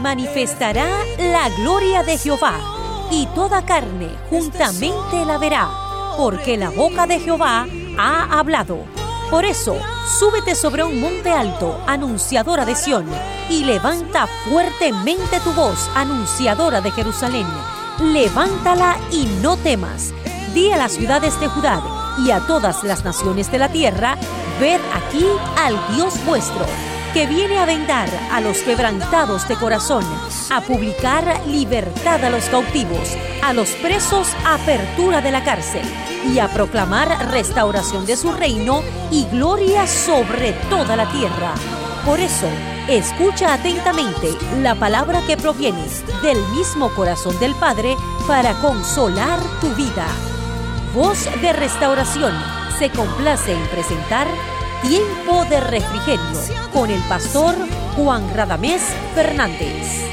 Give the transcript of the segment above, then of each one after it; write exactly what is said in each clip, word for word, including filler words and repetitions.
manifestará la gloria de Jehová, y toda carne juntamente la verá, porque la boca de Jehová ha hablado. Por eso, súbete sobre un monte alto, anunciadora de Sión, y levanta fuertemente tu voz, anunciadora de Jerusalén. Levántala y no temas. Di a las ciudades de Judá y a todas las naciones de la tierra: ved aquí al Dios vuestro, que viene a vendar a los quebrantados de corazón, a publicar libertad a los cautivos, a los presos apertura de la cárcel, y a proclamar restauración de su reino y gloria sobre toda la tierra. Por eso, escucha atentamente la palabra que proviene del mismo corazón del Padre para consolar tu vida. Voz de Restauración se complace en presentar Tiempo de Refrigerio con el pastor Juan Radamés Fernández.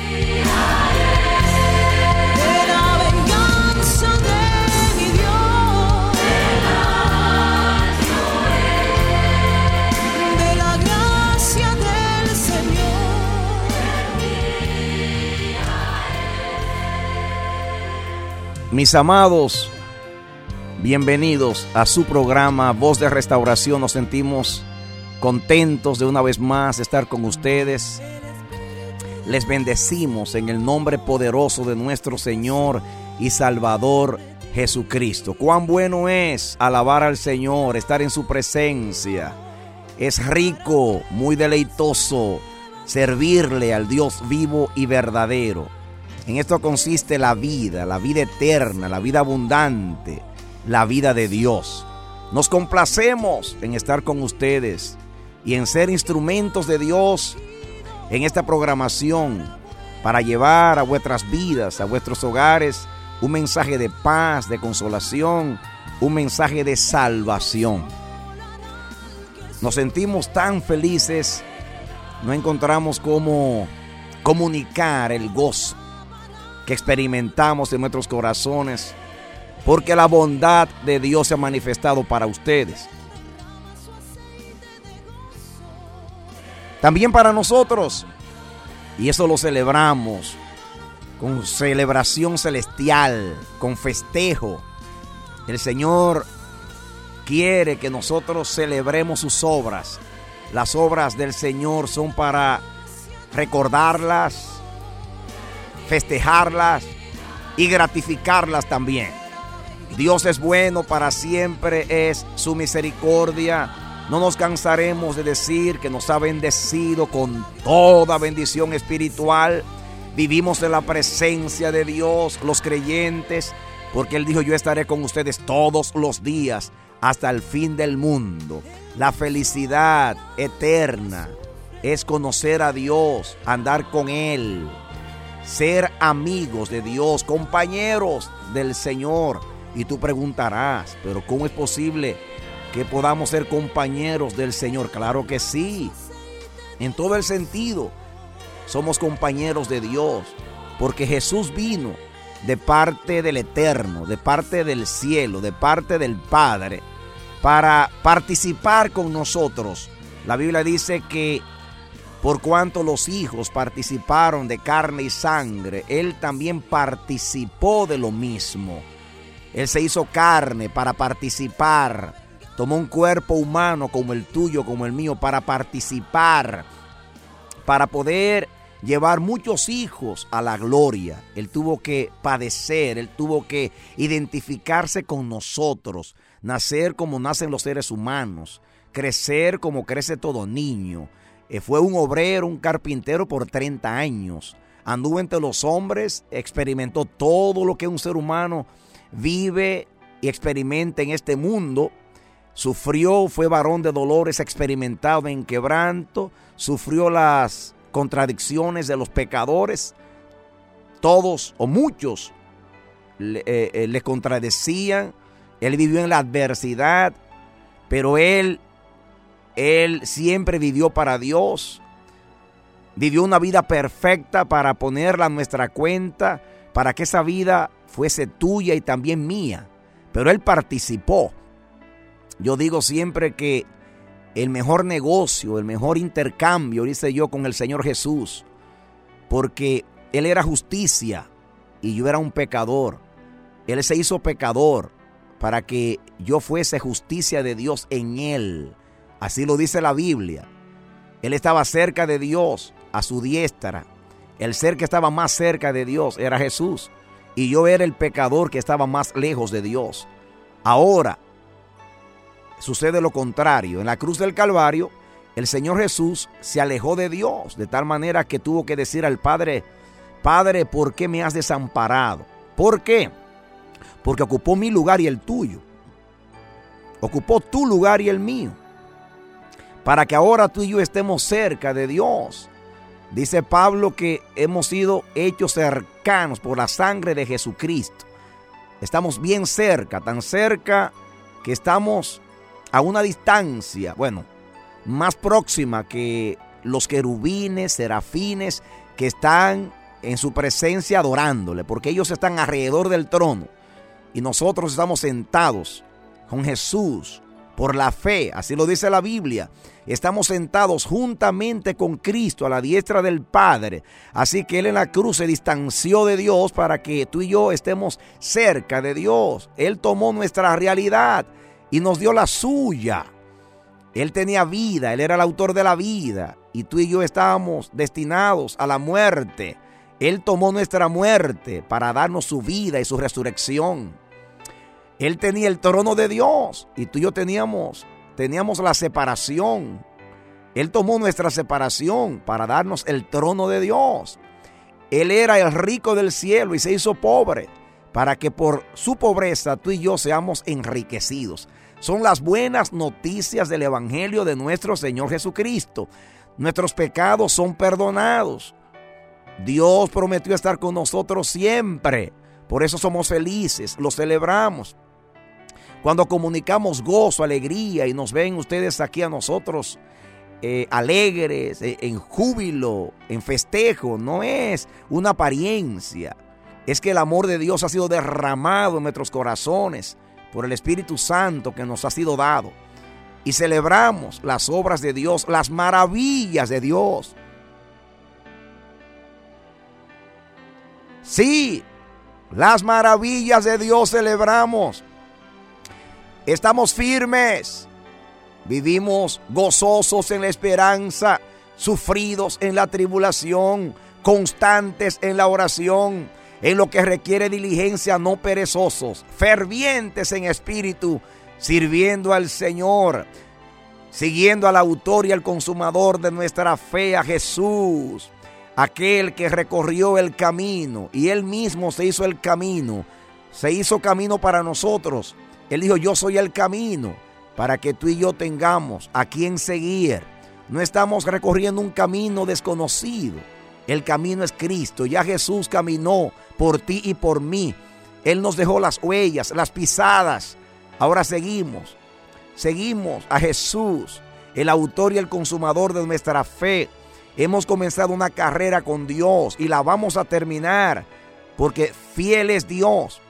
Mis amados, bienvenidos a su programa Voz de Restauración. Nos sentimos contentos de una vez más estar con ustedes. Les bendecimos en el nombre poderoso de nuestro Señor y Salvador Jesucristo. Cuán bueno es alabar al Señor, estar en su presencia. Es rico, muy deleitoso servirle al Dios vivo y verdadero. En esto consiste la vida, la vida eterna, la vida abundante, la vida de Dios. Nos complacemos en estar con ustedes y en ser instrumentos de Dios en esta programación para llevar a vuestras vidas, a vuestros hogares, un mensaje de paz, de consolación, un mensaje de salvación. Nos sentimos tan felices, no encontramos cómo comunicar el gozo que experimentamos en nuestros corazones, porque la bondad de Dios se ha manifestado para ustedes. También para nosotros, y eso lo celebramos con celebración celestial, con festejo. El Señor quiere que nosotros celebremos sus obras. Las obras del Señor son para recordarlas, festejarlas y gratificarlas también. Dios es bueno, para siempre es su misericordia. No nos cansaremos de decir que nos ha bendecido con toda bendición espiritual. Vivimos en la presencia de Dios, los creyentes, porque Él dijo: yo estaré con ustedes todos los días hasta el fin del mundo. La felicidad eterna es conocer a Dios, andar con Él, ser amigos de Dios, compañeros del Señor. Y tú preguntarás: ¿pero cómo es posible que podamos ser compañeros del Señor? Claro que sí, en todo el sentido somos compañeros de Dios, porque Jesús vino de parte del Eterno, de parte del cielo, de parte del Padre, para participar con nosotros. La Biblia dice que por cuanto los hijos participaron de carne y sangre, Él también participó de lo mismo. Él se hizo carne para participar. Tomó un cuerpo humano como el tuyo, como el mío, para participar, para poder llevar muchos hijos a la gloria. Él tuvo que padecer, Él tuvo que identificarse con nosotros, nacer como nacen los seres humanos, crecer como crece todo niño. Eh, fue un obrero, un carpintero por treinta años. Anduvo entre los hombres, experimentó todo lo que un ser humano vive y experimenta en este mundo. Sufrió, fue varón de dolores, experimentado en quebranto, sufrió las contradicciones de los pecadores. Todos o muchos le, eh, le contradecían. Él vivió en la adversidad, pero él, él siempre vivió para Dios. Vivió una vida perfecta para ponerla a nuestra cuenta, para que esa vida fuese tuya y también mía. Pero él participó. Yo digo siempre que el mejor negocio, el mejor intercambio, hice yo con el Señor Jesús. porque Él era justicia y yo era un pecador. Él se hizo pecador para que yo fuese justicia de Dios en Él. Así lo dice la Biblia. Él estaba cerca de Dios, a su diestra. El ser que estaba más cerca de Dios era Jesús. Y yo era el pecador que estaba más lejos de Dios. Ahora sucede lo contrario. En la cruz del Calvario, el Señor Jesús se alejó de Dios, de tal manera que tuvo que decir al Padre: Padre, ¿por qué me has desamparado? ¿Por qué? Porque ocupó mi lugar y el tuyo. Ocupó tu lugar y el mío, para que ahora tú y yo estemos cerca de Dios. Dice Pablo que hemos sido hechos cercanos por la sangre de Jesucristo. Estamos bien cerca, tan cerca que estamos a una distancia, bueno, más próxima que los querubines, serafines que están en su presencia adorándole, porque ellos están alrededor del trono y nosotros estamos sentados con Jesús por la fe. Así lo dice la Biblia. Estamos sentados juntamente con Cristo a la diestra del Padre. Así que Él en la cruz se distanció de Dios para que tú y yo estemos cerca de Dios. Él tomó nuestra realidad y nos dio la suya. Él tenía vida, Él era el autor de la vida, y tú y yo estábamos destinados a la muerte. Él tomó nuestra muerte para darnos su vida y su resurrección. Él tenía el trono de Dios y tú y yo teníamos, teníamos la separación. Él tomó nuestra separación para darnos el trono de Dios. Él era el rico del cielo y se hizo pobre para que por su pobreza tú y yo seamos enriquecidos. Son las buenas noticias del Evangelio de nuestro Señor Jesucristo. Nuestros pecados son perdonados. Dios prometió estar con nosotros siempre. Por eso somos felices, lo celebramos. Cuando comunicamos gozo, alegría y nos ven ustedes aquí a nosotros eh, alegres, eh, en júbilo, en festejo, no es una apariencia. Es que el amor de Dios ha sido derramado en nuestros corazones por el Espíritu Santo que nos ha sido dado. Y celebramos las obras de Dios, las maravillas de Dios. Sí, las maravillas de Dios celebramos. Estamos firmes, vivimos gozosos en la esperanza, sufridos en la tribulación, constantes en la oración, en lo que requiere diligencia, no perezosos, fervientes en espíritu, sirviendo al Señor, siguiendo al autor y al consumador de nuestra fe, a Jesús, aquel que recorrió el camino y Él mismo se hizo el camino, se hizo camino para nosotros. Él dijo: yo soy el camino, para que tú y yo tengamos a quien seguir. No estamos recorriendo un camino desconocido. El camino es Cristo. Ya Jesús caminó por ti y por mí. Él nos dejó las huellas, las pisadas. Ahora seguimos. Seguimos a Jesús, el autor y el consumador de nuestra fe. Hemos comenzado una carrera con Dios y la vamos a terminar, porque fiel es Dios.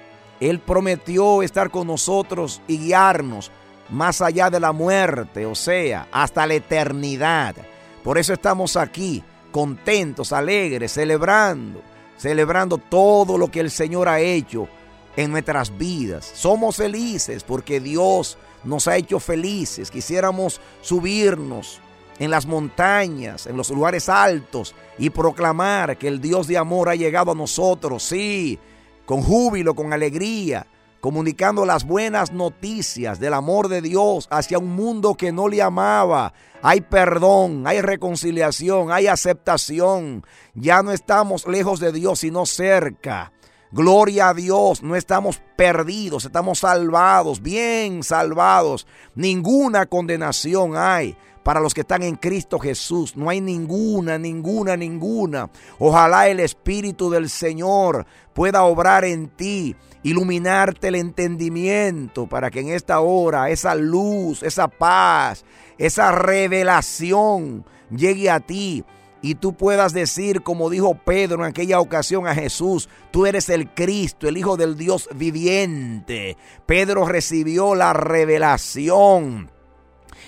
Él prometió estar con nosotros y guiarnos más allá de la muerte, o sea, hasta la eternidad. Por eso estamos aquí, contentos, alegres, celebrando, celebrando todo lo que el Señor ha hecho en nuestras vidas. Somos felices porque Dios nos ha hecho felices. Quisiéramos subirnos en las montañas, en los lugares altos y proclamar que el Dios de amor ha llegado a nosotros, sí, con júbilo, con alegría, comunicando las buenas noticias del amor de Dios hacia un mundo que no le amaba. Hay perdón, hay reconciliación, hay aceptación. Ya no estamos lejos de Dios, sino cerca. Gloria a Dios, no estamos perdidos, estamos salvados, bien salvados. Ninguna condenación hay para los que están en Cristo Jesús. No hay ninguna, ninguna, ninguna. Ojalá el Espíritu del Señor pueda obrar en ti, iluminarte el entendimiento para que en esta hora esa luz, esa paz, esa revelación llegue a ti y tú puedas decir, como dijo Pedro en aquella ocasión a Jesús: tú eres el Cristo, el Hijo del Dios viviente. Pedro recibió la revelación.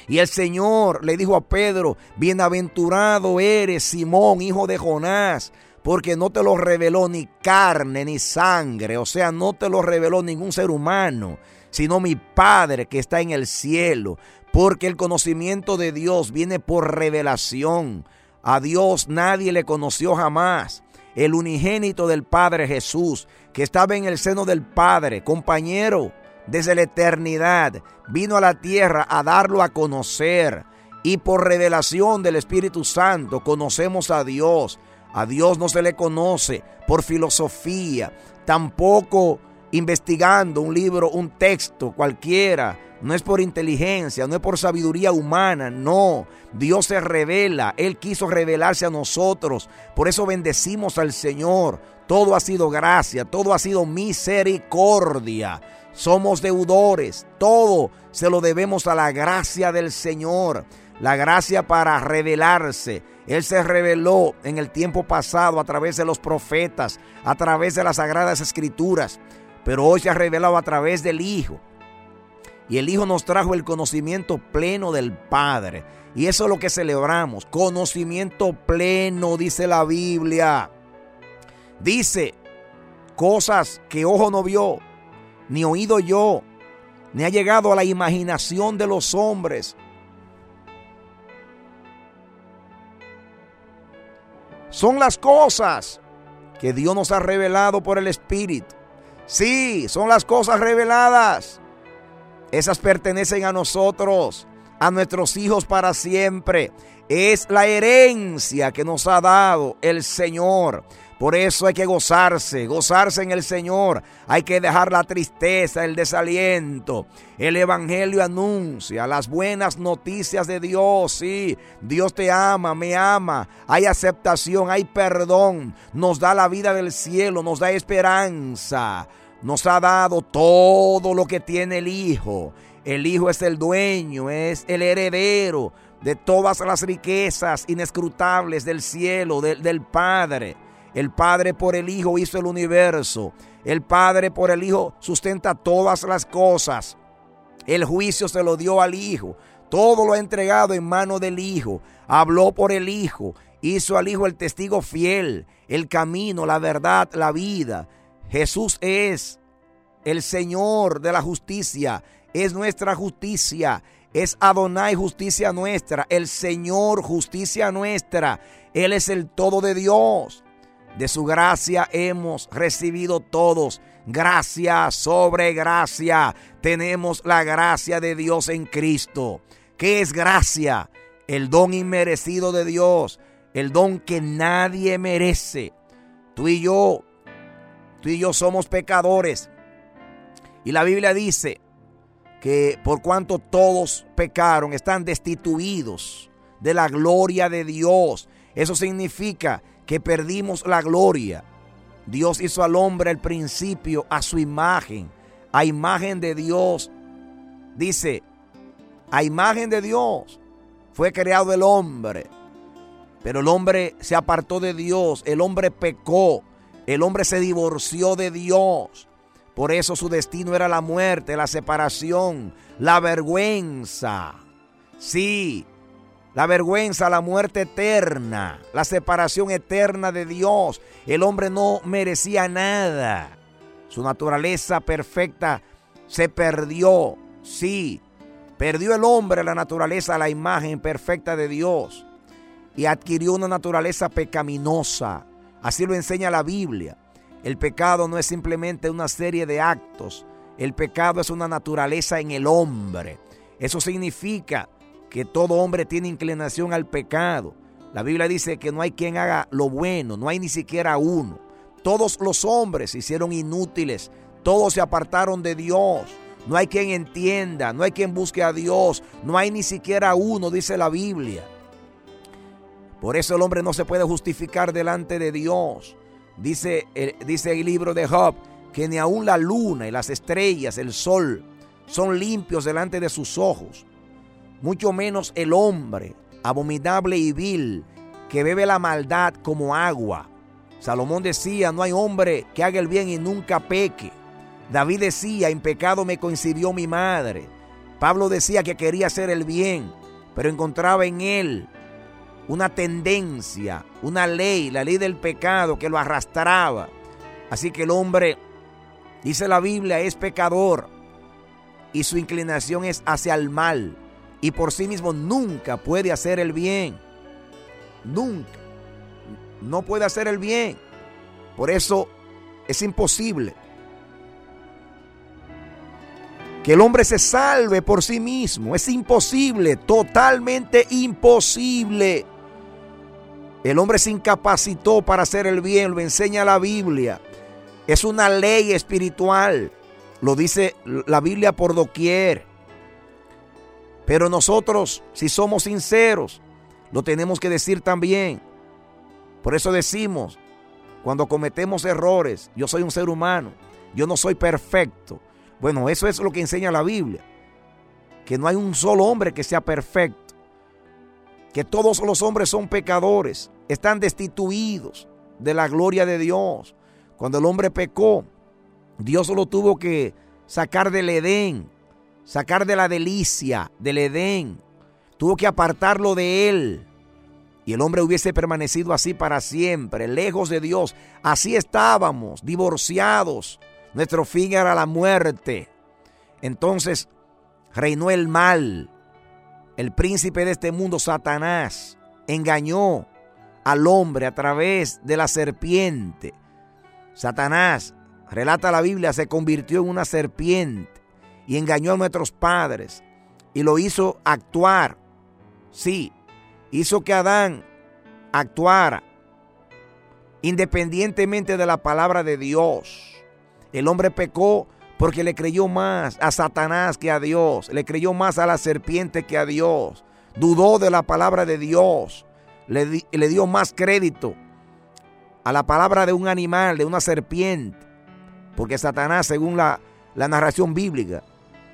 Y el Señor le dijo a Pedro: bienaventurado eres, Simón, hijo de Jonás, porque no te lo reveló ni carne ni sangre, o sea, no te lo reveló ningún ser humano, sino mi Padre que está en el cielo. Porque el conocimiento de Dios viene por revelación. A Dios nadie le conoció jamás. El unigénito del Padre Jesús, que estaba en el seno del Padre, compañero, desde la eternidad, vino a la tierra a darlo a conocer. Y por revelación del Espíritu Santo conocemos a Dios. A Dios no se le conoce por filosofía, tampoco investigando un libro, un texto cualquiera. No es por inteligencia, no es por sabiduría humana, no. Dios se revela, Él quiso revelarse a nosotros. Por eso bendecimos al Señor. Todo ha sido gracia, todo ha sido misericordia. Somos deudores, todo se lo debemos a la gracia del Señor. La gracia para revelarse. Él se reveló en el tiempo pasado a través de los profetas, a través de las Sagradas Escrituras. Pero hoy se ha revelado a través del Hijo. Y el Hijo nos trajo el conocimiento pleno del Padre. Y eso es lo que celebramos. Conocimiento pleno, dice la Biblia. Dice cosas que ojo no vio, ni oído yo, ni ha llegado a la imaginación de los hombres. Son las cosas que Dios nos ha revelado por el Espíritu. Sí, son las cosas reveladas. Esas pertenecen a nosotros, a nuestros hijos para siempre. Es la herencia que nos ha dado el Señor. Por eso hay que gozarse, gozarse en el Señor. Hay que dejar la tristeza, el desaliento. El Evangelio anuncia las buenas noticias de Dios. Sí, Dios te ama, me ama. Hay aceptación, hay perdón. Nos da la vida del cielo, nos da esperanza. Nos ha dado todo lo que tiene el Hijo. El Hijo es el dueño, es el heredero de todas las riquezas inescrutables del cielo, de, del Padre. El Padre por el Hijo hizo el universo. El Padre por el Hijo sustenta todas las cosas. El juicio se lo dio al Hijo. Todo lo ha entregado en mano del Hijo. Habló por el Hijo. Hizo al Hijo el testigo fiel, el camino, la verdad, la vida. Jesús es el Señor de la justicia, es nuestra justicia, es Adonai, justicia nuestra, el Señor, justicia nuestra. Él es el todo de Dios. De su gracia hemos recibido todos, gracia sobre gracia. Tenemos la gracia de Dios en Cristo. ¿Qué es gracia? El don inmerecido de Dios, el don que nadie merece. Tú y yo Tú y yo somos pecadores. Y la Biblia dice que por cuanto todos pecaron, están destituidos de la gloria de Dios. Eso significa que perdimos la gloria. Dios hizo al hombre al principio a su imagen, a imagen de Dios. Dice, a imagen de Dios fue creado el hombre. Pero el hombre se apartó de Dios, el hombre pecó. El hombre se divorció de Dios. Por eso su destino era la muerte, la separación, la vergüenza. Sí, la vergüenza, la muerte eterna, la separación eterna de Dios. El hombre no merecía nada. Su naturaleza perfecta se perdió. Sí, perdió el hombre la naturaleza, la imagen perfecta de Dios. Y adquirió una naturaleza pecaminosa. Así lo enseña la Biblia. El pecado no es simplemente una serie de actos. El pecado es una naturaleza en el hombre. Eso significa que todo hombre tiene inclinación al pecado. La Biblia dice que no hay quien haga lo bueno, no hay ni siquiera uno. Todos los hombres se hicieron inútiles, todos se apartaron de Dios. No hay quien entienda, no hay quien busque a Dios, no hay ni siquiera uno, dice la Biblia. Por eso el hombre no se puede justificar delante de Dios. Dice, eh, dice el libro de Job que ni aun la luna y las estrellas, el sol, son limpios delante de sus ojos. Mucho menos el hombre, abominable y vil, que bebe la maldad como agua. Salomón decía, no hay hombre que haga el bien y nunca peque. David decía, en pecado me concibió mi madre. Pablo decía que quería hacer el bien, pero encontraba en él una tendencia, una ley, la ley del pecado que lo arrastraba. Así que el hombre, dice la Biblia, es pecador y su inclinación es hacia el mal, y por sí mismo nunca puede hacer el bien. Nunca. No puede hacer el bien. Por eso es imposible que el hombre se salve por sí mismo. Es imposible, totalmente imposible. El hombre se incapacitó para hacer el bien, lo enseña la Biblia. Es una ley espiritual, lo dice la Biblia por doquier. Pero nosotros, si somos sinceros, lo tenemos que decir también. Por eso decimos, cuando cometemos errores, yo soy un ser humano, yo no soy perfecto. Bueno, eso es lo que enseña la Biblia, que no hay un solo hombre que sea perfecto, que todos los hombres son pecadores, están destituidos de la gloria de Dios. Cuando el hombre pecó, Dios lo tuvo que sacar del Edén, sacar de la delicia del Edén, tuvo que apartarlo de él. Y el hombre hubiese permanecido así para siempre, lejos de Dios. Así estábamos, divorciados. Nuestro fin era la muerte. Entonces reinó el mal. El príncipe de este mundo, Satanás, engañó al hombre a través de la serpiente. Satanás, relata la Biblia, se convirtió en una serpiente y engañó a nuestros padres y lo hizo actuar. Sí, hizo que Adán actuara independientemente de la palabra de Dios. El hombre pecó porque le creyó más a Satanás que a Dios. Le creyó más a la serpiente que a Dios. Dudó de la palabra de Dios. Le, di, le dio más crédito a la palabra de un animal, de una serpiente. Porque Satanás, según la, la narración bíblica,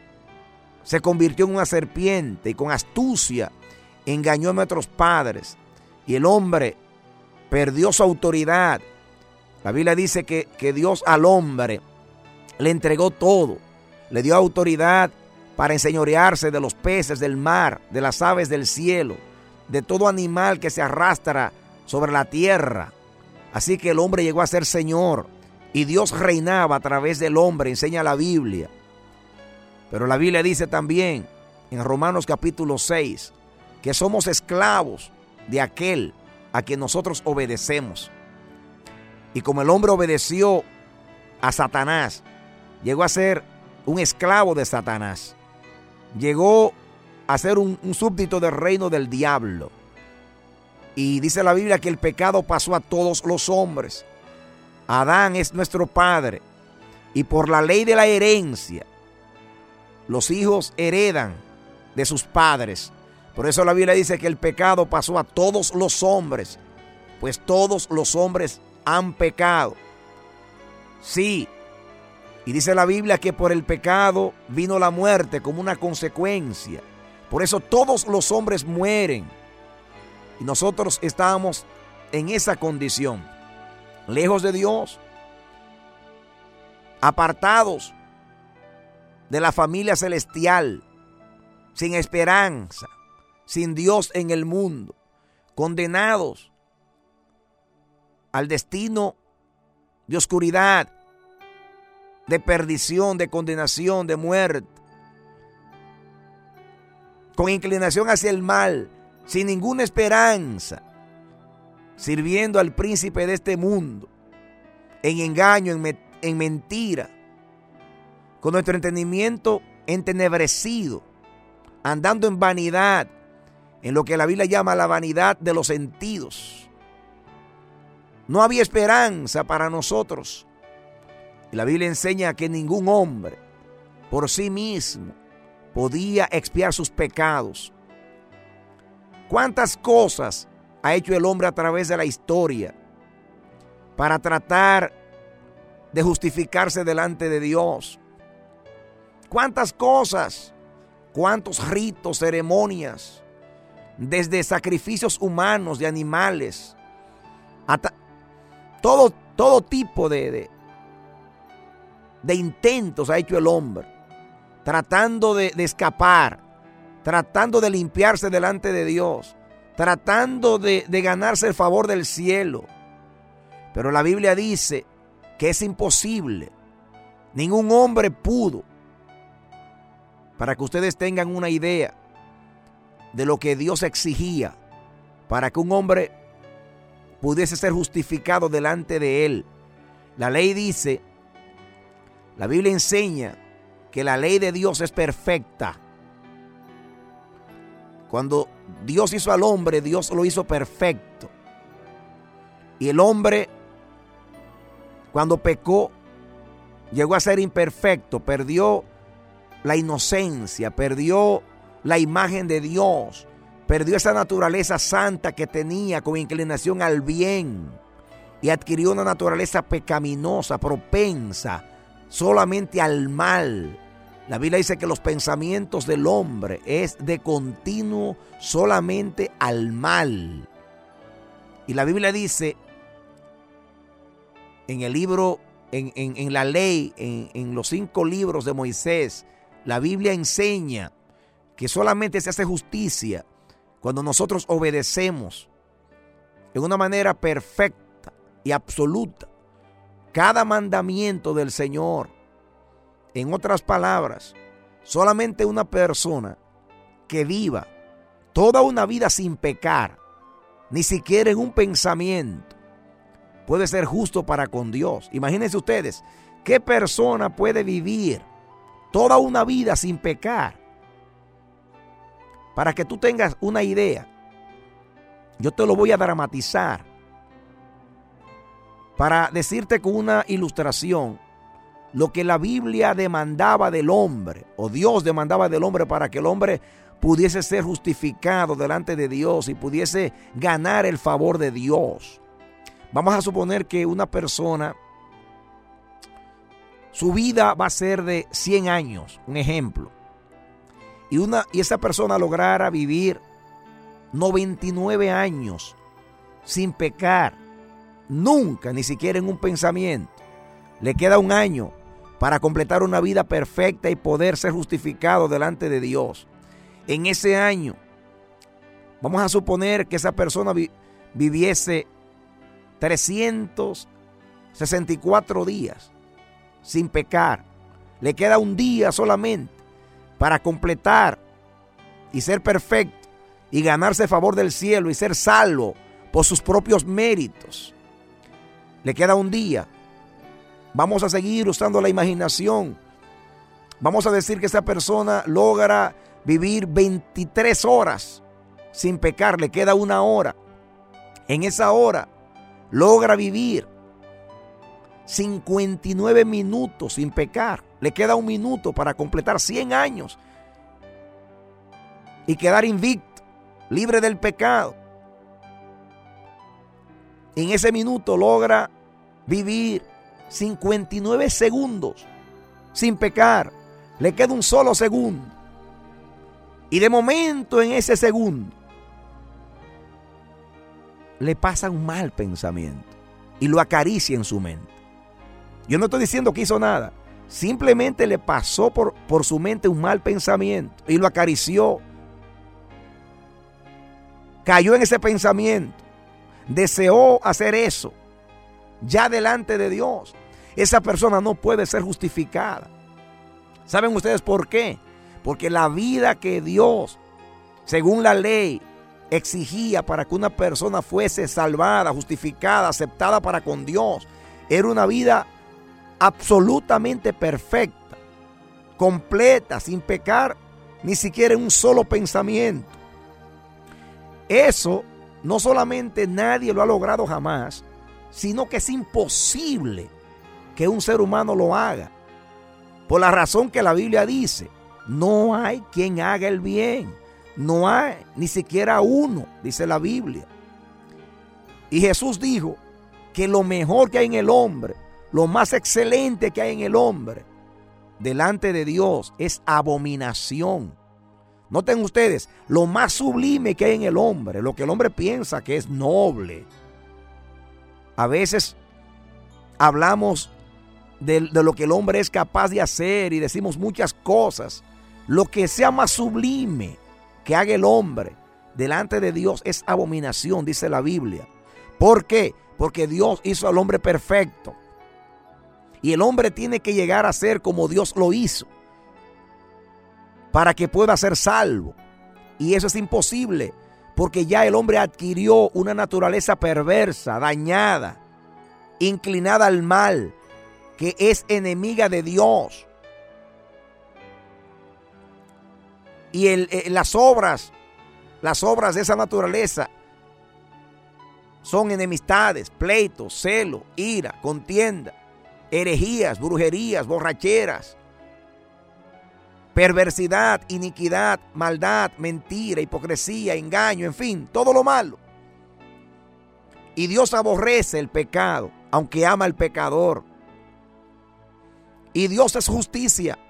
se convirtió en una serpiente y con astucia engañó a nuestros padres. Y el hombre perdió su autoridad. La Biblia dice que, que Dios al hombre le entregó todo. Le dio autoridad para enseñorearse de los peces del mar, de las aves del cielo, de todo animal que se arrastra sobre la tierra. Así que el hombre llegó a ser Señor y Dios reinaba a través del hombre, enseña la Biblia. Pero la Biblia dice también en Romanos capítulo seis que somos esclavos de aquel a quien nosotros obedecemos. Y como el hombre obedeció a Satanás, llegó a ser un esclavo de Satanás. Llegó a ser un, un súbdito del reino del diablo. Y dice la Biblia que el pecado pasó a todos los hombres. Adán es nuestro padre. Y por la ley de la herencia, los hijos heredan de sus padres. Por eso la Biblia dice que el pecado pasó a todos los hombres, pues todos los hombres han pecado. Sí, y dice la Biblia que por el pecado vino la muerte como una consecuencia. Por eso todos los hombres mueren. Y nosotros estábamos en esa condición, lejos de Dios, apartados de la familia celestial, sin esperanza, sin Dios en el mundo, condenados al destino de oscuridad, de perdición, de condenación, de muerte, con inclinación hacia el mal, sin ninguna esperanza, sirviendo al príncipe de este mundo, en engaño, en, me- en mentira, con nuestro entendimiento entenebrecido, andando en vanidad, en lo que la Biblia llama la vanidad de los sentidos. No había esperanza para nosotros. Y la Biblia enseña que ningún hombre por sí mismo podía expiar sus pecados. ¿Cuántas cosas ha hecho el hombre a través de la historia para tratar de justificarse delante de Dios? ¿Cuántas cosas? ¿Cuántos ritos, ceremonias? Desde sacrificios humanos de animales, hasta todo, todo tipo de, de, de intentos ha hecho el hombre, tratando de, de escapar, tratando de limpiarse delante de Dios, tratando de, de ganarse el favor del cielo. Pero la Biblia dice que es imposible. Ningún hombre pudo. Para que ustedes tengan una idea de lo que Dios exigía para que un hombre pudiese ser justificado delante de él. La ley dice, la Biblia enseña que la ley de Dios es perfecta. Cuando Dios hizo al hombre, Dios lo hizo perfecto. Y el hombre, cuando pecó, llegó a ser imperfecto, perdió la inocencia, perdió la imagen de Dios, perdió esa naturaleza santa que tenía con inclinación al bien y adquirió una naturaleza pecaminosa, propensa solamente al mal. La Biblia dice que los pensamientos del hombre es de continuo solamente al mal. Y la Biblia dice en el libro, en, en, en la ley, en, en los cinco libros de Moisés, la Biblia enseña que solamente se hace justicia cuando nosotros obedecemos de una manera perfecta y absoluta cada mandamiento del Señor. En otras palabras, solamente una persona que viva toda una vida sin pecar, ni siquiera en un pensamiento, puede ser justo para con Dios. Imagínense ustedes, ¿qué persona puede vivir toda una vida sin pecar? Para que tú tengas una idea, yo te lo voy a dramatizar para decirte con una ilustración lo que la Biblia demandaba del hombre, o Dios demandaba del hombre, para que el hombre pudiese ser justificado delante de Dios y pudiese ganar el favor de Dios. Vamos a suponer que una persona, su vida va a ser de cien años, un ejemplo, y, una, y esa persona lograra vivir noventa y nueve años sin pecar, nunca, ni siquiera en un pensamiento. Le queda un año para completar una vida perfecta y poder ser justificado delante de Dios. En ese año, vamos a suponer que esa persona vi, viviese trescientos sesenta y cuatro días sin pecar. Le queda un día solamente para completar y ser perfecto y ganarse el favor del cielo y ser salvo por sus propios méritos. Le queda un día. Vamos a seguir usando la imaginación. Vamos a decir que esa persona logra vivir veintitrés horas sin pecar. Le queda una hora. En esa hora logra vivir cincuenta y nueve minutos sin pecar. Le queda un minuto para completar cien años y quedar invicto, libre del pecado. En ese minuto logra vivir cincuenta y nueve segundos sin pecar. Le queda un solo segundo. Y de momento, en ese segundo, le pasa un mal pensamiento y lo acaricia en su mente. Yo no estoy diciendo que hizo nada. Simplemente le pasó por, por su mente un mal pensamiento y lo acarició. Cayó en ese pensamiento. Deseó hacer eso. Ya delante de Dios, esa persona no puede ser justificada. ¿Saben ustedes por qué? Porque la vida que Dios, según la ley, exigía para que una persona fuese salvada, justificada, aceptada para con Dios, era una vida absolutamente perfecta, completa, sin pecar ni siquiera en un solo pensamiento. Eso no solamente nadie lo ha logrado jamás, sino que es imposible que un ser humano lo haga. Por la razón que la Biblia dice, no hay quien haga el bien. No hay ni siquiera uno, dice la Biblia. Y Jesús dijo que lo mejor que hay en el hombre, lo más excelente que hay en el hombre, delante de Dios es abominación. Noten ustedes, lo más sublime que hay en el hombre, lo que el hombre piensa que es noble. A veces hablamos de, de lo que el hombre es capaz de hacer y decimos muchas cosas. Lo que sea más sublime que haga el hombre delante de Dios es abominación, dice la Biblia. ¿Por qué? Porque Dios hizo al hombre perfecto. Y el hombre tiene que llegar a ser como Dios lo hizo para que pueda ser salvo. Y eso es imposible, porque ya el hombre adquirió una naturaleza perversa, dañada, inclinada al mal, que es enemiga de Dios. Y el, el, las obras, las obras de esa naturaleza son enemistades, pleitos, celo, ira, contienda, herejías, brujerías, borracheras, perversidad, iniquidad, maldad, mentira, hipocresía, engaño, en fin, todo lo malo. Y Dios aborrece el pecado, aunque ama al pecador. Y Dios es justicia.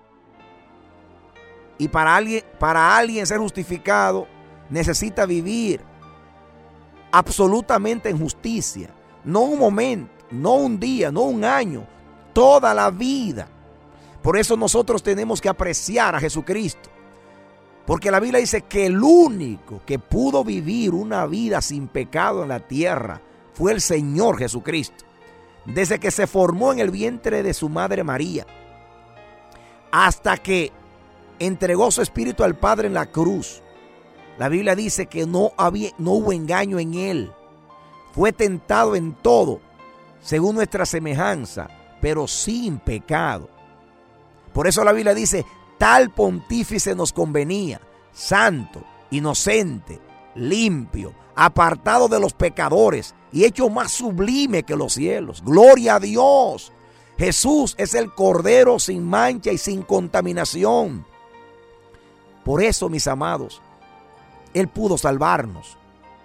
Y para alguien, para alguien ser justificado, necesita vivir absolutamente en justicia. No un momento, no un día, no un año, toda la vida. Por eso nosotros tenemos que apreciar a Jesucristo. Porque la Biblia dice que el único que pudo vivir una vida sin pecado en la tierra fue el Señor Jesucristo. Desde que se formó en el vientre de su madre María, hasta que entregó su espíritu al Padre en la cruz. La Biblia dice que no había, no hubo engaño en él. Fue tentado en todo, según nuestra semejanza, pero sin pecado. Por eso la Biblia dice, tal pontífice nos convenía, santo, inocente, limpio, apartado de los pecadores y hecho más sublime que los cielos. Gloria a Dios. Jesús es el Cordero sin mancha y sin contaminación. Por eso, mis amados, Él pudo salvarnos.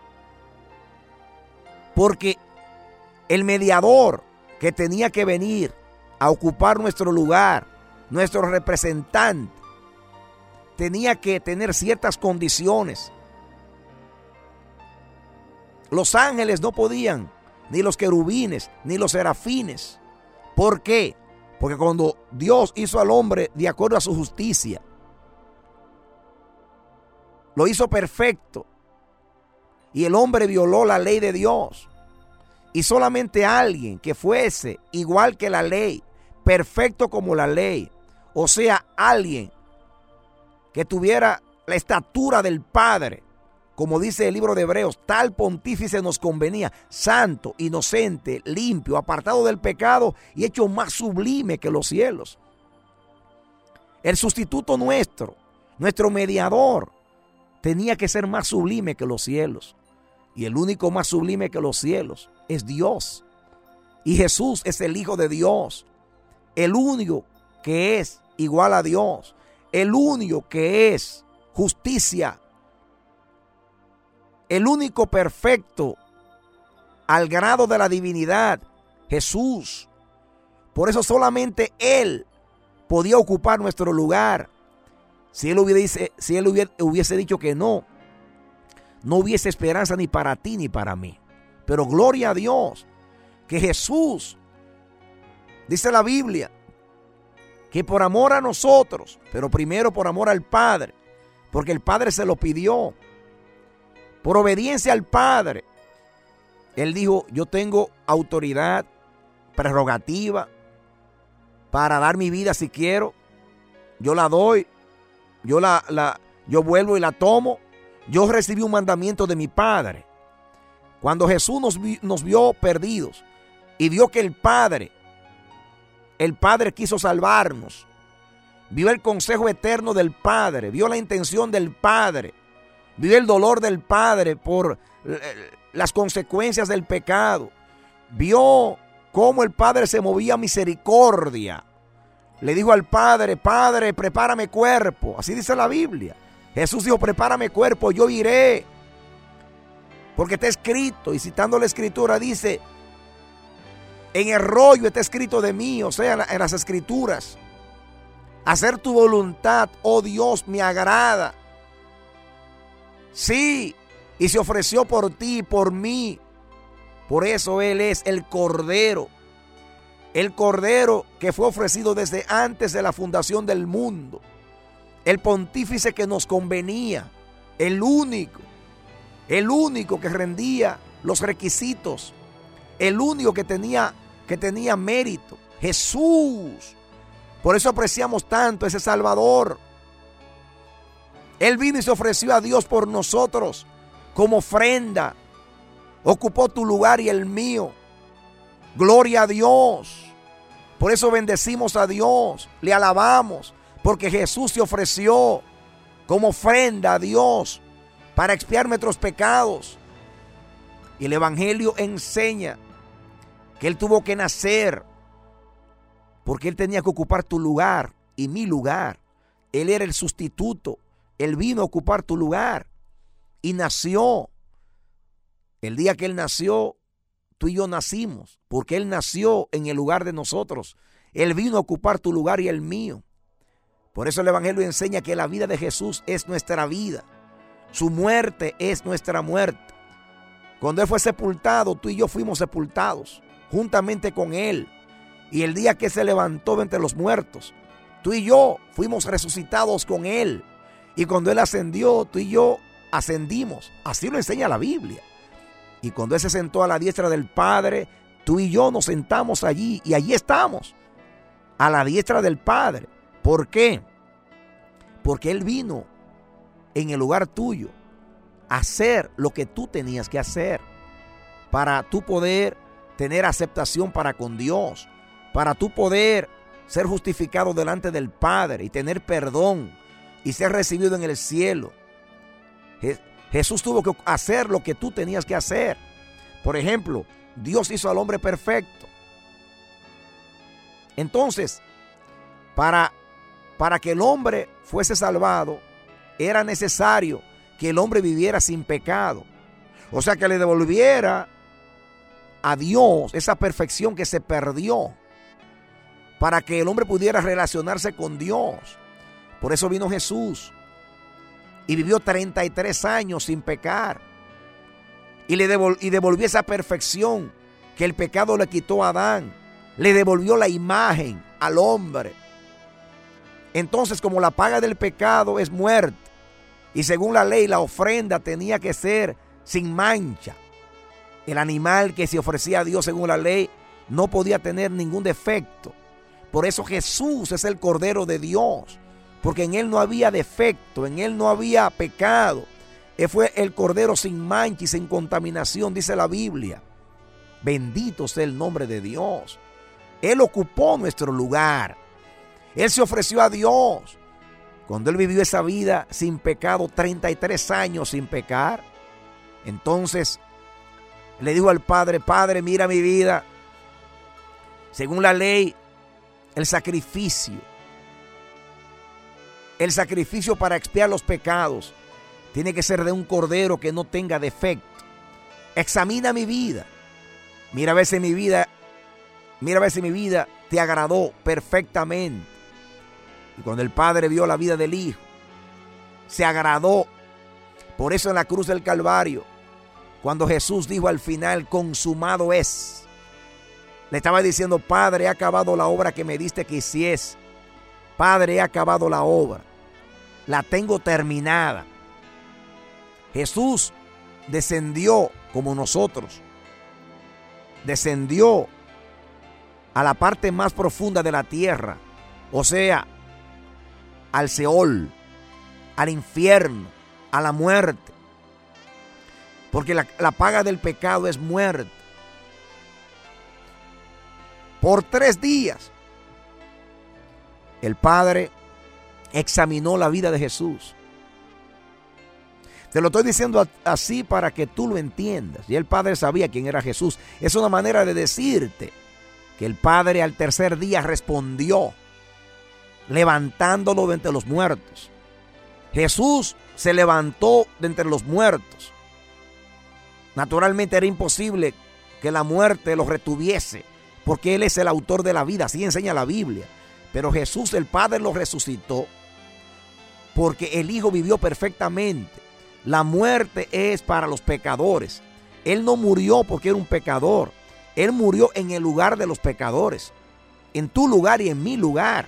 Porque el mediador que tenía que venir a ocupar nuestro lugar, nuestro representante, tenía que tener ciertas condiciones. Los ángeles no podían, ni los querubines, ni los serafines. ¿Por qué? Porque cuando Dios hizo al hombre de acuerdo a su justicia, lo hizo perfecto, y el hombre violó la ley de Dios. Y solamente alguien que fuese igual que la ley, perfecto como la ley, o sea, alguien que tuviera la estatura del Padre, como dice el libro de Hebreos, tal pontífice nos convenía, santo, inocente, limpio, apartado del pecado y hecho más sublime que los cielos. El sustituto nuestro, nuestro mediador, tenía que ser más sublime que los cielos. Y el único más sublime que los cielos es Dios. Y Jesús es el Hijo de Dios. El único que es igual a Dios. El único que es justicia. El único perfecto al grado de la divinidad, Jesús. Por eso solamente Él podía ocupar nuestro lugar. Si Él hubiese, si él hubiese, hubiese dicho que no, no hubiese esperanza ni para ti ni para mí. Pero gloria a Dios que Jesús, dice la Biblia, que por amor a nosotros, pero primero por amor al Padre, porque el Padre se lo pidió, por obediencia al Padre, Él dijo, yo tengo autoridad, prerrogativa para dar mi vida si quiero, yo la doy, yo la, la yo vuelvo y la tomo. Yo recibí un mandamiento de mi Padre. Cuando Jesús nos, vi, nos vio perdidos y vio que el Padre, el Padre quiso salvarnos, vio el consejo eterno del Padre, vio la intención del Padre, vio el dolor del Padre por las consecuencias del pecado, vio cómo el Padre se movía a misericordia. Le dijo al Padre, Padre, prepárame cuerpo. Así dice la Biblia. Jesús dijo, prepárame cuerpo, yo iré. Porque está escrito, y citando la escritura dice, en el rollo está escrito de mí, o sea, en las escrituras. Hacer tu voluntad, oh Dios, me agrada. Sí, y se ofreció por ti y por mí. Por eso Él es el Cordero el Cordero que fue ofrecido desde antes de la fundación del mundo, el pontífice que nos convenía, el único, el único que rendía los requisitos, el único que tenía, que tenía mérito, Jesús. Por eso apreciamos tanto ese Salvador. Él vino y se ofreció a Dios por nosotros como ofrenda. Ocupó tu lugar y el mío. Gloria a Dios. Por eso bendecimos a Dios, le alabamos, porque Jesús se ofreció como ofrenda a Dios para expiar nuestros pecados. Y el Evangelio enseña que Él tuvo que nacer porque Él tenía que ocupar tu lugar y mi lugar. Él era el sustituto. Él vino a ocupar tu lugar y nació. El día que Él nació, tú y yo nacimos, porque Él nació en el lugar de nosotros. Él vino a ocupar tu lugar y el mío. Por eso el Evangelio enseña que la vida de Jesús es nuestra vida. Su muerte es nuestra muerte. Cuando Él fue sepultado, tú y yo fuimos sepultados juntamente con Él. Y el día que se levantó de entre los muertos, tú y yo fuimos resucitados con Él. Y cuando Él ascendió, tú y yo ascendimos. Así lo enseña la Biblia. Y cuando Él se sentó a la diestra del Padre, tú y yo nos sentamos allí. Y allí estamos, a la diestra del Padre. ¿Por qué? Porque Él vino en el lugar tuyo a hacer lo que tú tenías que hacer para tú poder tener aceptación para con Dios, para tú poder ser justificado delante del Padre y tener perdón y ser recibido en el cielo. Jesús tuvo que hacer lo que tú tenías que hacer. Por ejemplo, Dios hizo al hombre perfecto. Entonces, para, para que el hombre fuese salvado, era necesario que el hombre viviera sin pecado. O sea, que le devolviera a Dios esa perfección que se perdió, para que el hombre pudiera relacionarse con Dios. Por eso vino Jesús y vivió treinta y tres años sin pecar. Y le devol- y devolvió esa perfección que el pecado le quitó a Adán. Le devolvió la imagen al hombre. Entonces, como la paga del pecado es muerte, y según la ley la ofrenda tenía que ser sin mancha, el animal que se ofrecía a Dios según la ley no podía tener ningún defecto. Por eso Jesús es el Cordero de Dios, porque en Él no había defecto, en Él no había pecado. Él fue el Cordero sin mancha y sin contaminación, dice la Biblia. Bendito sea el nombre de Dios. Él ocupó nuestro lugar. Él se ofreció a Dios. Cuando Él vivió esa vida sin pecado, treinta y tres años sin pecar, entonces le dijo al Padre: Padre, mira mi vida. Según la ley, el sacrificio, el sacrificio para expiar los pecados tiene que ser de un cordero que no tenga defecto. Examina mi vida. Mira a ver si mi vida, mira a ver si mi vida te agradó perfectamente. Y cuando el Padre vio la vida del Hijo, se agradó. Por eso en la cruz del Calvario, cuando Jesús dijo al final: consumado es, le estaba diciendo: Padre, he acabado la obra que me diste que hiciese. Padre, he acabado la obra. La tengo terminada. Jesús descendió como nosotros. Descendió a la parte más profunda de la tierra. O sea, al Seol, al infierno, a la muerte. Porque la, la paga del pecado es muerte. Por tres días, el Padre examinó la vida de Jesús. Te lo estoy diciendo así para que tú lo entiendas. Y el Padre sabía quién era Jesús. Es una manera de decirte que el Padre al tercer día respondió, levantándolo de entre los muertos. Jesús se levantó de entre los muertos. Naturalmente era imposible que la muerte lo retuviese, porque Él es el autor de la vida, así enseña la Biblia. Pero Jesús, el Padre, lo resucitó porque el Hijo vivió perfectamente. La muerte es para los pecadores. Él no murió porque era un pecador. Él murió en el lugar de los pecadores. en tu lugar y en mi lugar.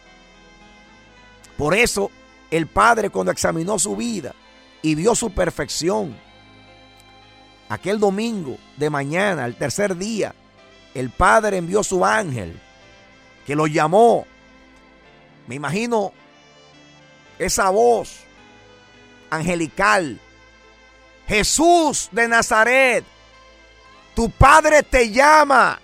Por eso el Padre, cuando examinó su vida y vio su perfección, aquel domingo de mañana, el tercer día, el Padre envió su ángel que lo llamó. Me imagino esa voz angelical: Jesús de Nazaret, tu Padre te llama.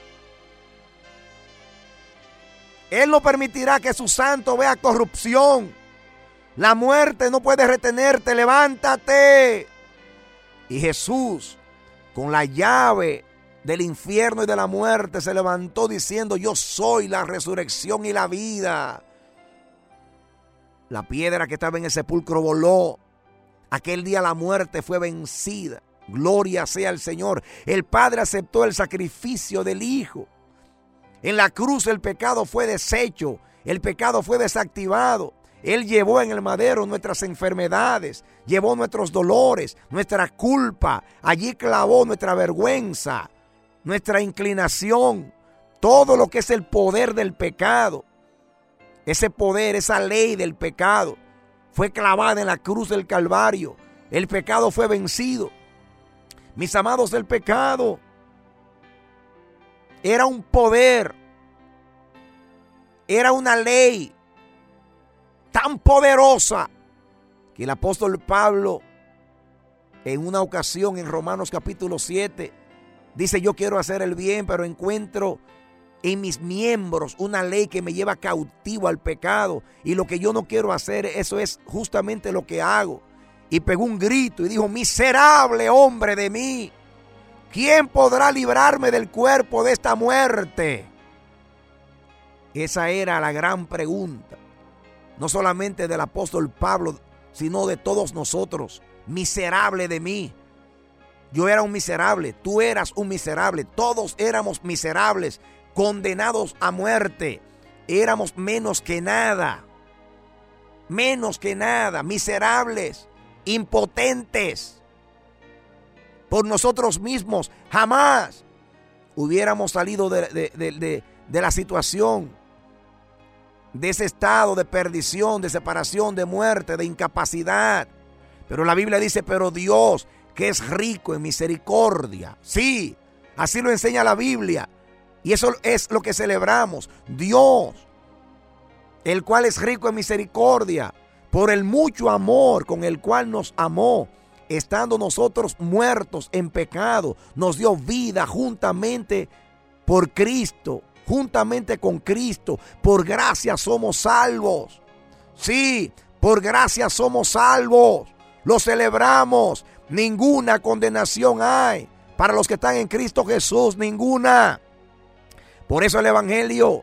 Él no permitirá que su santo vea corrupción. La muerte no puede retenerte, levántate. Y Jesús, con la llave del infierno y de la muerte, se levantó diciendo: yo soy la resurrección y la vida. La piedra que estaba en el sepulcro voló. Aquel día la muerte fue vencida. Gloria sea al Señor. El Padre aceptó el sacrificio del Hijo. En la cruz el pecado fue deshecho. El pecado fue desactivado. Él llevó en el madero nuestras enfermedades, llevó nuestros dolores, nuestra culpa. Allí clavó nuestra vergüenza, nuestra inclinación, todo lo que es el poder del pecado. Ese poder, esa ley del pecado fue clavada en la cruz del Calvario. El pecado fue vencido. Mis amados, el pecado era un poder, era una ley tan poderosa que el apóstol Pablo, en una ocasión en Romanos capítulo siete, dice: yo quiero hacer el bien, pero encuentro en mis miembros una ley que me lleva cautivo al pecado, y lo que yo no quiero hacer, eso es justamente lo que hago. Y pegó un grito y dijo: miserable hombre de mí, ¿quién podrá librarme del cuerpo de esta muerte? Esa era la gran pregunta, no solamente del apóstol Pablo, sino de todos nosotros. Miserable de mí. Yo era un miserable, tú eras un miserable, todos éramos miserables, condenados a muerte. Éramos menos que nada, menos que nada, miserables, impotentes. Por nosotros mismos jamás hubiéramos salido de, de, de, de, de la situación, de ese estado de perdición, de separación, de muerte, de incapacidad. Pero la Biblia dice: pero Dios, que es rico en misericordia. Sí, así lo enseña la Biblia. Y eso es lo que celebramos. Dios, el cual es rico en misericordia, por el mucho amor con el cual nos amó, estando nosotros muertos en pecado, nos dio vida juntamente por Cristo, juntamente con Cristo. Por gracia somos salvos. Sí, por gracia somos salvos. Lo celebramos. Ninguna condenación hay para los que están en Cristo Jesús, ninguna. Por eso el Evangelio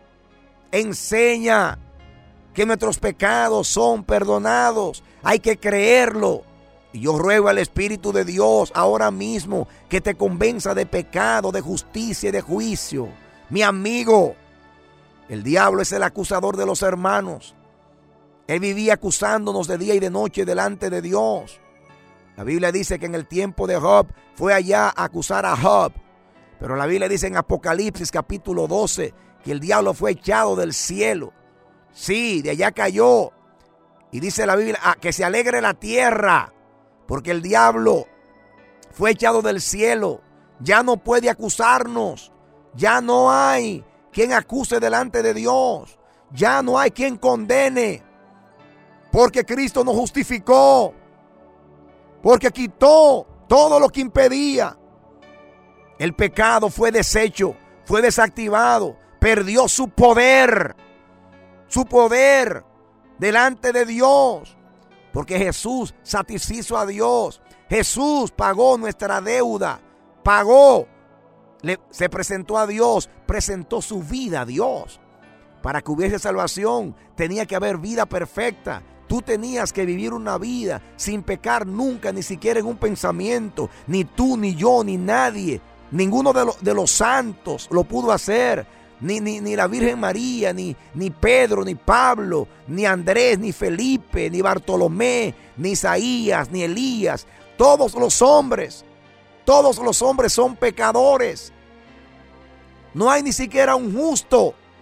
enseña que nuestros pecados son perdonados. Hay que creerlo. Y yo ruego al Espíritu de Dios ahora mismo que te convenza de pecado, de justicia y de juicio. Mi amigo, el diablo es el acusador de los hermanos. Él vivía acusándonos de día y de noche delante de Dios. La Biblia dice que en el tiempo de Job fue allá a acusar a Job. Pero la Biblia dice en Apocalipsis capítulo doce que el diablo fue echado del cielo. Sí, de allá cayó. Y dice la Biblia: ah, que se alegre la tierra, porque el diablo fue echado del cielo. Ya no puede acusarnos. Ya no hay quien acuse delante de Dios. Ya no hay quien condene. Porque Cristo nos justificó. Porque quitó todo lo que impedía. El pecado fue deshecho, fue desactivado, perdió su poder, su poder delante de Dios, porque Jesús satisfizo a Dios. Jesús pagó nuestra deuda, pagó, le, se presentó a Dios, presentó su vida a Dios. Para que hubiese salvación, tenía que haber vida perfecta. Tú tenías que vivir una vida sin pecar nunca, ni siquiera en un pensamiento. Ni tú, ni yo, ni nadie. Ninguno de, lo, de los santos lo pudo hacer. Ni, ni, ni la Virgen María, ni, ni Pedro, ni Pablo, ni Andrés, ni Felipe, ni Bartolomé, ni Isaías, ni Elías. Todos los hombres, todos los hombres son pecadores. No hay ni siquiera un justo.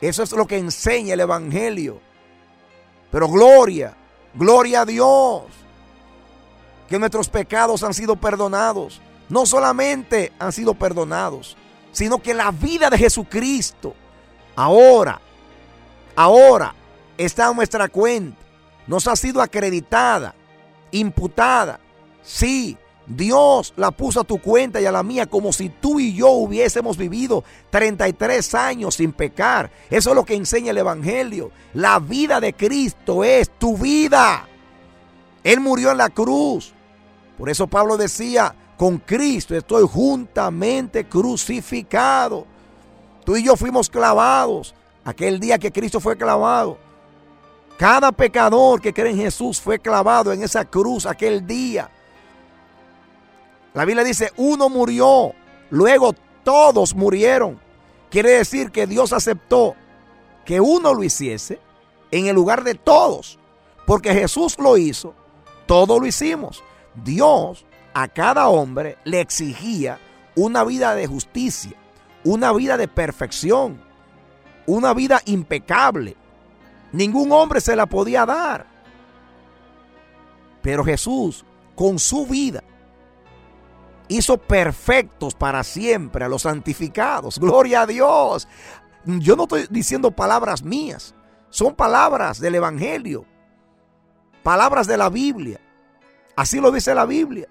Eso es lo que enseña el Evangelio. Pero gloria, gloria a Dios, que nuestros pecados han sido perdonados. No solamente han sido perdonados, sino que la vida de Jesucristo ahora, ahora está en nuestra cuenta. Nos ha sido acreditada, imputada. Sí, Dios la puso a tu cuenta y a la mía como si tú y yo hubiésemos vivido treinta y tres años sin pecar. Eso es lo que enseña el Evangelio. La vida de Cristo es tu vida. Él murió en la cruz. Por eso Pablo decía, con Cristo estoy juntamente crucificado. Tú y yo fuimos clavados aquel día que Cristo fue clavado. Cada pecador que cree en Jesús fue clavado en esa cruz aquel día. La Biblia dice, uno murió, luego todos murieron. Quiere decir que Dios aceptó que uno lo hiciese en el lugar de todos. Porque Jesús lo hizo, todos lo hicimos. Dios a cada hombre le exigía una vida de justicia, una vida de perfección, una vida impecable. Ningún hombre se la podía dar. Pero Jesús, con su vida, hizo perfectos para siempre a los santificados. Gloria a Dios. Yo no estoy diciendo palabras mías. Son palabras del Evangelio. Palabras de la Biblia. Así lo dice la Biblia.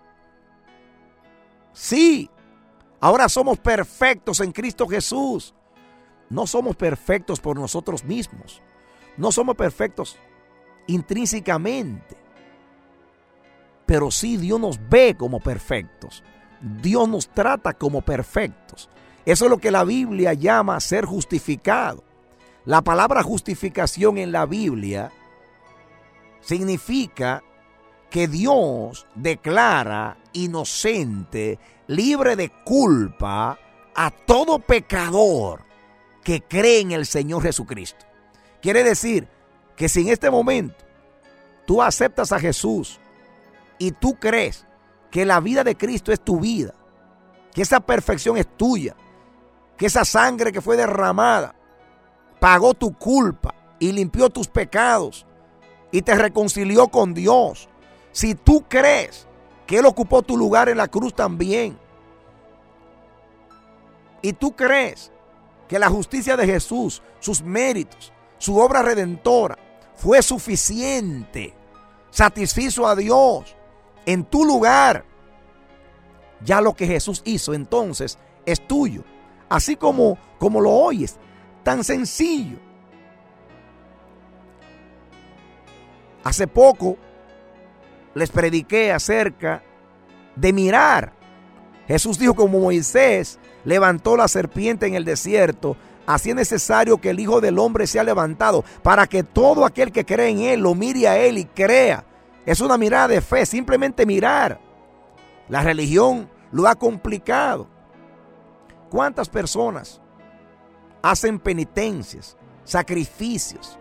Sí, ahora somos perfectos en Cristo Jesús. No somos perfectos por nosotros mismos. No somos perfectos intrínsecamente. Pero sí, Dios nos ve como perfectos. Dios nos trata como perfectos. Eso es lo que la Biblia llama ser justificado. La palabra justificación en la Biblia significa que Dios declara inocente, libre de culpa a todo pecador que cree en el Señor Jesucristo. Quiere decir que si en este momento tú aceptas a Jesús y tú crees que la vida de Cristo es tu vida, que esa perfección es tuya, que esa sangre que fue derramada pagó tu culpa y limpió tus pecados y te reconcilió con Dios. Si tú crees que Él ocupó tu lugar en la cruz también, y tú crees que la justicia de Jesús, sus méritos, su obra redentora fue suficiente, satisfizo a Dios en tu lugar, ya lo que Jesús hizo entonces es tuyo. Así como, como lo oyes, tan sencillo. Hace poco les prediqué acerca de mirar. Jesús dijo, como Moisés levantó la serpiente en el desierto, así es necesario que el Hijo del Hombre sea levantado, para que todo aquel que cree en Él lo mire a Él y crea. Es una mirada de fe, simplemente mirar. La religión lo ha complicado. ¿Cuántas personas hacen penitencias, sacrificios?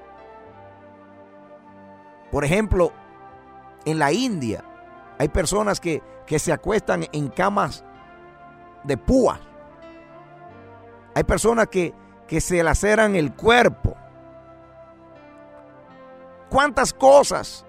Por ejemplo, en la India hay personas que, que se acuestan en camas de púas. Hay personas que, que se laceran el cuerpo. ¿Cuántas cosas?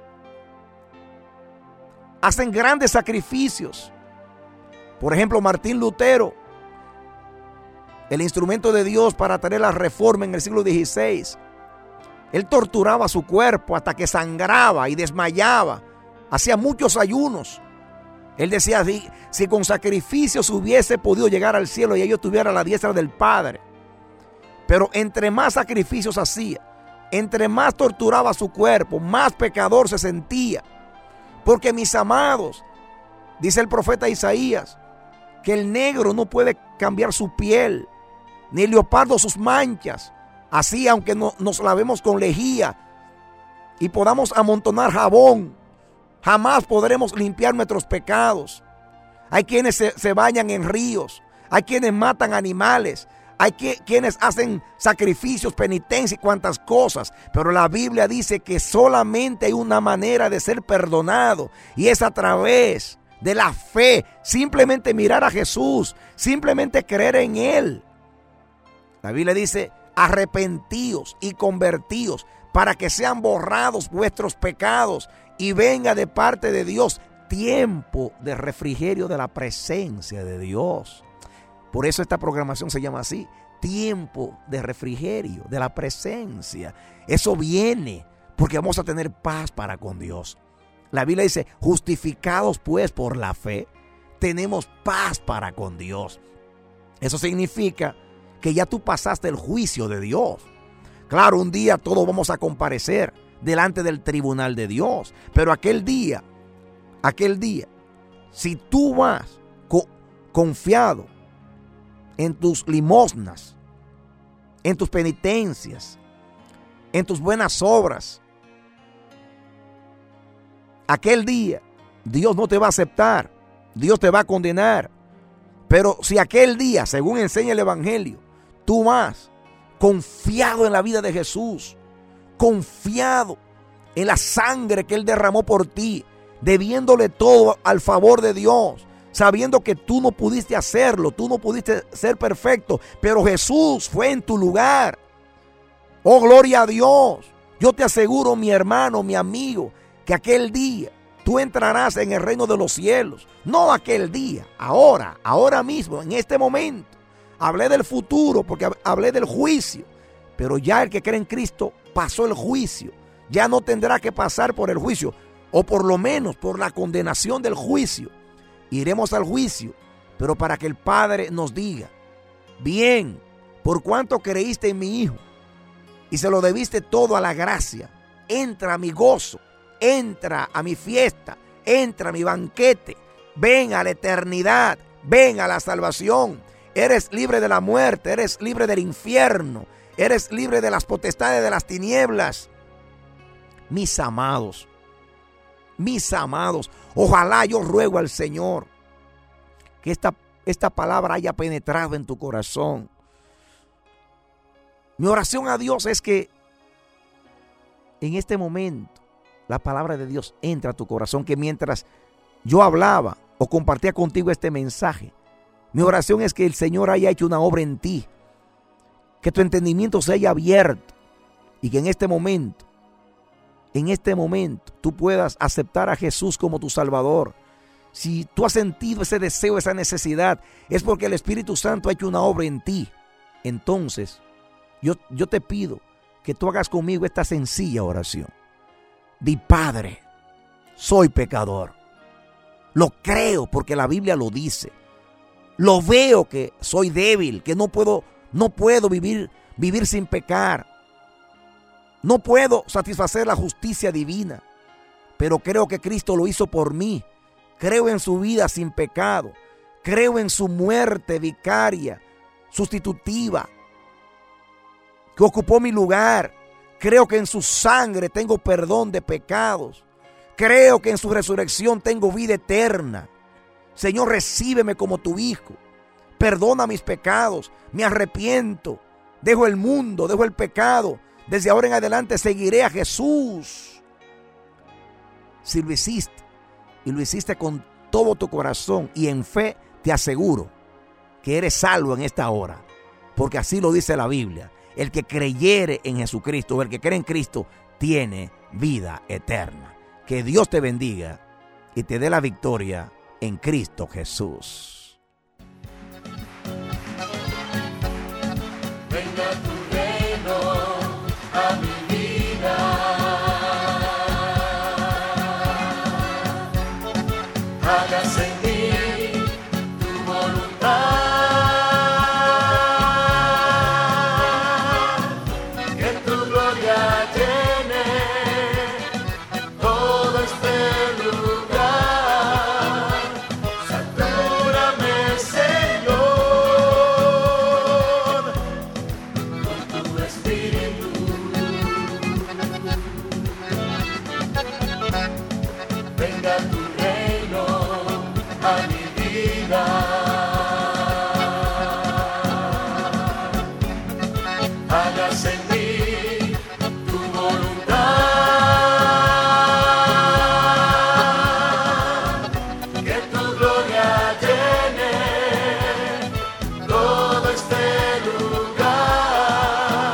Hacen grandes sacrificios. Por ejemplo, Martín Lutero, el instrumento de Dios para traer la reforma en el siglo dieciséis. Él torturaba su cuerpo hasta que sangraba y desmayaba. Hacía muchos ayunos. Él decía, si, si con sacrificios hubiese podido llegar al cielo y ellos tuvieran la diestra del Padre. Pero entre más sacrificios hacía, entre más torturaba su cuerpo, más pecador se sentía. Porque, mis amados, dice el profeta Isaías, que el negro no puede cambiar su piel, ni el leopardo sus manchas. Así, aunque no, nos lavemos con lejía y podamos amontonar jabón, jamás podremos limpiar nuestros pecados. Hay quienes se, se bañan en ríos, hay quienes matan animales, hay que, quienes hacen sacrificios, penitencia y cuantas cosas. Pero la Biblia dice que solamente hay una manera de ser perdonado, y es a través de la fe. Simplemente mirar a Jesús, simplemente creer en Él. La Biblia dice, arrepentíos y convertíos para que sean borrados vuestros pecados y venga de parte de Dios tiempo de refrigerio de la presencia de Dios. Por eso esta programación se llama así, tiempo de refrigerio de la presencia. Eso viene porque vamos a tener paz para con Dios. La Biblia dice, justificados pues por la fe, tenemos paz para con Dios. Eso significa que ya tú pasaste el juicio de Dios. Claro, un día todos vamos a comparecer delante del tribunal de Dios, pero aquel día, aquel día, si tú vas co- confiado en tus limosnas, en tus penitencias, en tus buenas obras, aquel día Dios no te va a aceptar, Dios te va a condenar. Pero si aquel día, según enseña el Evangelio, tú vas confiado en la vida de Jesús, confiado en la sangre que Él derramó por ti, debiéndole todo al favor de Dios, sabiendo que tú no pudiste hacerlo, tú no pudiste ser perfecto, pero Jesús fue en tu lugar. Oh, gloria a Dios. Yo te aseguro, mi hermano, mi amigo, que aquel día tú entrarás en el reino de los cielos. No aquel día, ahora, ahora mismo, en este momento. Hablé del futuro porque hablé del juicio, pero ya el que cree en Cristo pasó el juicio. Ya no tendrá que pasar por el juicio, o por lo menos por la condenación del juicio. Iremos al juicio, pero para que el Padre nos diga, bien, por cuanto creíste en mi Hijo y se lo debiste todo a la gracia, entra a mi gozo, entra a mi fiesta, entra a mi banquete, ven a la eternidad, ven a la salvación. Eres libre de la muerte, eres libre del infierno, eres libre de las potestades de las tinieblas. Mis amados, mis amados, ojalá yo ruego al Señor que esta, esta palabra haya penetrado en tu corazón. Mi oración a Dios es que en este momento la palabra de Dios entre a tu corazón, que mientras yo hablaba o compartía contigo este mensaje, mi oración es que el Señor haya hecho una obra en ti, que tu entendimiento se haya abierto y que en este momento, en este momento, tú puedas aceptar a Jesús como tu Salvador. Si tú has sentido ese deseo, esa necesidad, es porque el Espíritu Santo ha hecho una obra en ti. Entonces, yo, yo te pido que tú hagas conmigo esta sencilla oración. Di: Padre, soy pecador. Lo creo porque la Biblia lo dice. Lo veo que soy débil, que no puedo, no puedo vivir, vivir sin pecar. No puedo satisfacer la justicia divina, pero creo que Cristo lo hizo por mí. Creo en su vida sin pecado. Creo en su muerte vicaria, sustitutiva, que ocupó mi lugar. Creo que en su sangre tengo perdón de pecados. Creo que en su resurrección tengo vida eterna. Señor, recíbeme como tu hijo. Perdona mis pecados. Me arrepiento. Dejo el mundo, dejo el pecado. Desde ahora en adelante seguiré a Jesús. Si lo hiciste y lo hiciste con todo tu corazón y en fe, te aseguro que eres salvo en esta hora. Porque así lo dice la Biblia. El que creyere en Jesucristo, el que cree en Cristo, tiene vida eterna. Que Dios te bendiga y te dé la victoria en Cristo Jesús. Venga tu reino a mi vida. Hágase en mí tu voluntad. Que tu gloria llene todo este lugar. Satúrame, Señor, con tu espíritu. Venga tu reino a mi vida. Hágase en mí tu voluntad. Que tu gloria llene todo este lugar.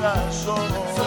corazón.